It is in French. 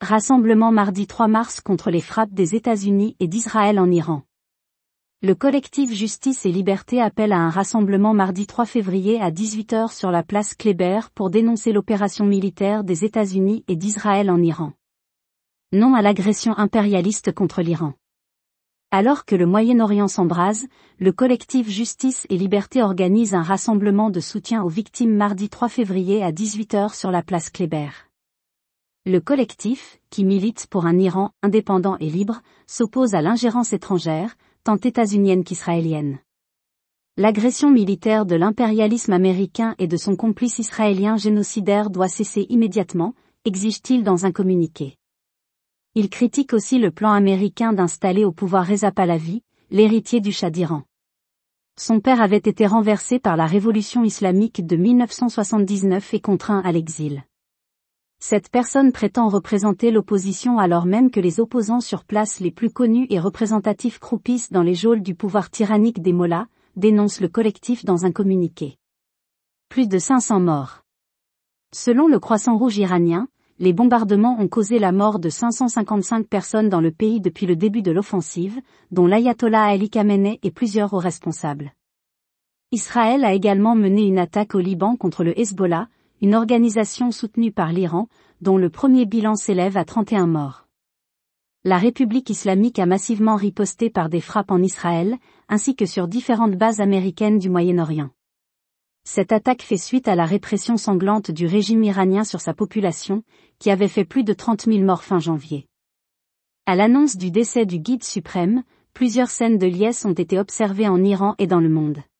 Rassemblement mardi 3 mars contre les frappes des États-Unis et d'Israël en Iran. Le collectif Justice et Liberté appelle à un rassemblement mardi 3 février à 18h sur la place Kléber pour dénoncer l'opération militaire des États-Unis et d'Israël en Iran. Non à l'agression impérialiste contre l'Iran. Alors que le Moyen-Orient s'embrase, le collectif Justice et Liberté organise un rassemblement de soutien aux victimes mardi 3 février à 18h sur la place Kléber. Le collectif, qui milite pour un Iran indépendant et libre, s'oppose à l'ingérence étrangère, tant états-unienne qu'israélienne. L'agression militaire de l'impérialisme américain et de son complice israélien génocidaire doit cesser immédiatement, exige-t-il dans un communiqué. Il critique aussi le plan américain d'installer au pouvoir Reza Pahlavi, l'héritier du Shah d'Iran. Son père avait été renversé par la révolution islamique de 1979 et contraint à l'exil. Cette personne prétend représenter l'opposition alors même que les opposants sur place les plus connus et représentatifs croupissent dans les geôles du pouvoir tyrannique des mollahs, dénonce le collectif dans un communiqué. Plus de 500 morts. Selon le Croissant Rouge iranien, les bombardements ont causé la mort de 555 personnes dans le pays depuis le début de l'offensive, dont l'ayatollah Ali Khamenei et plusieurs hauts responsables. Israël a également mené une attaque au Liban contre le Hezbollah, une organisation soutenue par l'Iran, dont le premier bilan s'élève à 31 morts. La République islamique a massivement riposté par des frappes en Israël, ainsi que sur différentes bases américaines du Moyen-Orient. Cette attaque fait suite à la répression sanglante du régime iranien sur sa population, qui avait fait plus de 30 000 morts fin janvier. À l'annonce du décès du guide suprême, plusieurs scènes de liesse ont été observées en Iran et dans le monde.